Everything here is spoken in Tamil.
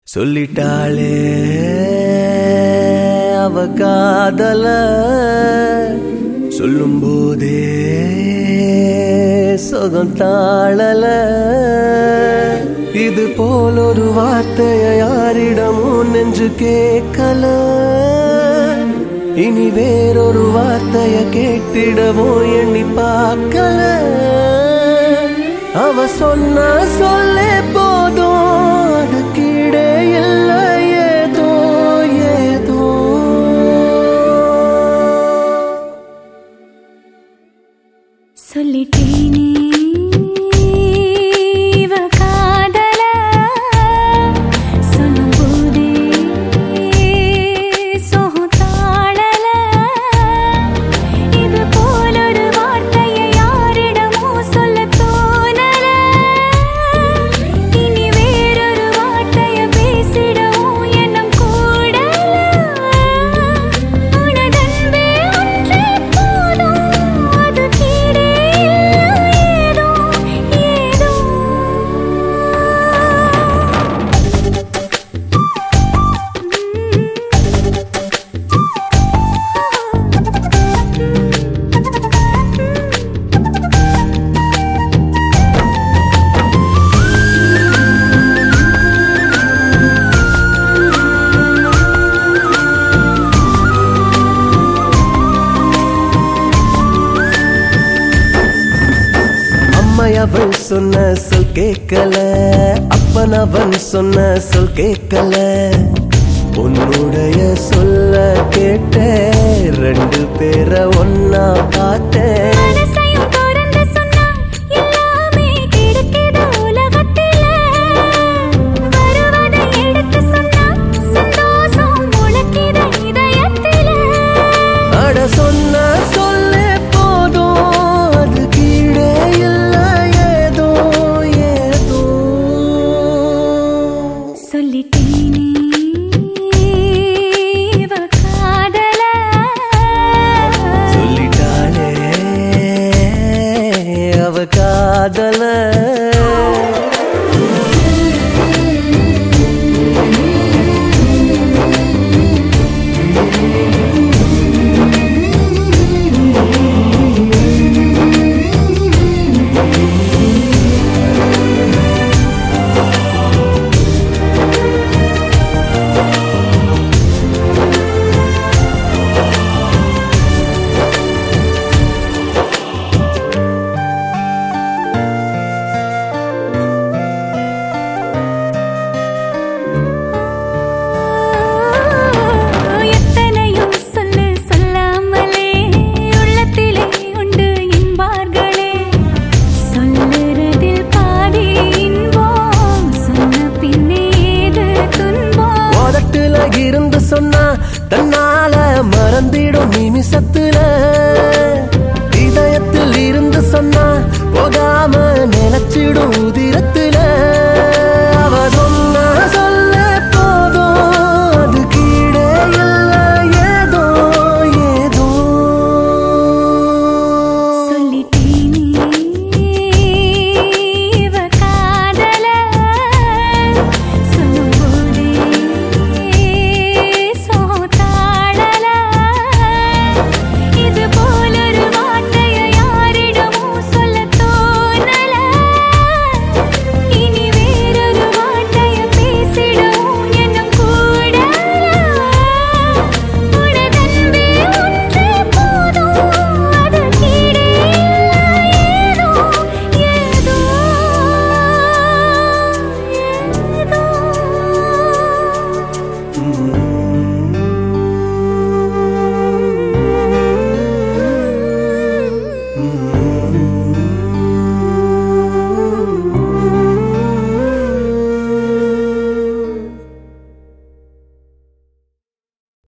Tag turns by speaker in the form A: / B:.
A: சொல்லிட்டாளே அவ காதல சொல்லும் போதே சொகம் தாழல இது போல் ஒரு வார்த்தைய யாரிடமும் நெஞ்சு கேட்கல இனி வேறொரு வார்த்தைய கேட்டிடவும் எண்ணி பார்க்கல அவ சொன்ன சொல்லே போதும் அது கீழே இல்லை ஏதோ ஏதோ
B: சொல்லிட்டேனே
A: அவன் சொன்ன சொல் கேட்கல அப்பன் அவன் சொன்ன சொல் கேட்கல உன்னுடைய சொல்ல கேட்ட ரெண்டு பேரை ஒன்னா பார்த்தேன் காதல இருந்து சொன்னா தன்னால மறந்திடும் நிமிஷத்துல இதயத்தில் இருந்து சொன்னா போகாம நினைச்சிடும் உதிர